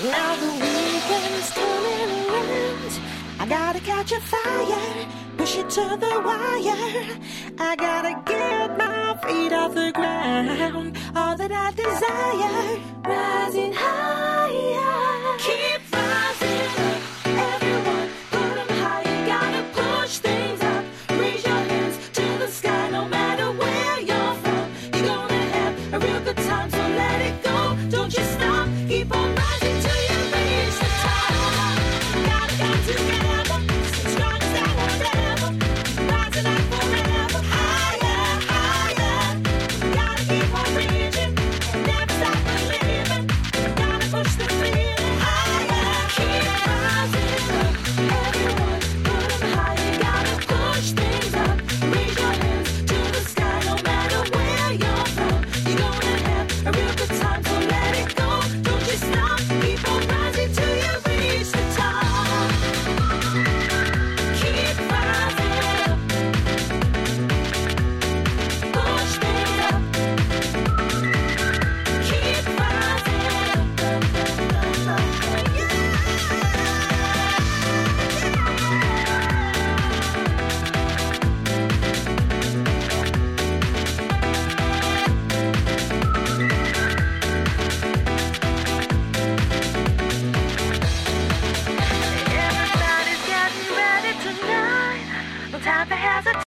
Now the weekend's turning around. I gotta catch a fire, push it to the wire. I gotta get my feet off the ground. All that I desire, rising higher. Keep rising up, everyone, put 'em high. You gotta push things up, raise your hands to the sky. No matter where you're from, you're gonna have a real good time. So let it go, don't you stop, keep on rising till you reach the top. Gotta come together, strong as ever, rising up forever, higher, higher. Gotta keep on reaching, never stop believing. Gotta push the feeling higher. Keep rising up, everyone, put 'em high. You gotta push things up, raise your hands to the sky. No matter where you're from, you're gonna have a real good time. So let it go, don't you stop, keep on rising till you reach the top. Keep rising up, push things up. Keep rising Everybody's getting ready tonight. No time for hesitation.